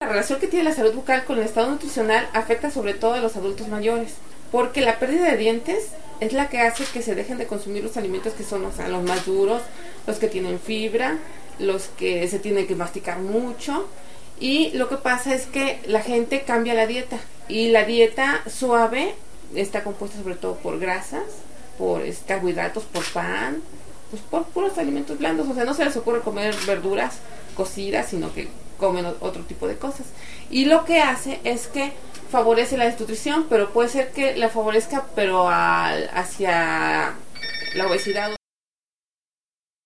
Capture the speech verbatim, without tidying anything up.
relación que tiene la salud bucal con el estado nutricional afecta sobre todo a los adultos mayores, porque la pérdida de dientes es la que hace que se dejen de consumir los alimentos que son, o sea, los más duros, los que tienen fibra, los que se tienen que masticar mucho. Y lo que pasa es que la gente cambia la dieta, y la dieta suave está compuesta sobre todo por grasas, por carbohidratos, por pan, pues por puros alimentos blandos. O sea, no se les ocurre comer verduras cocidas, sino que comen otro tipo de cosas. Y lo que hace es que favorece la desnutrición, pero puede ser que la favorezca pero a, hacia la obesidad.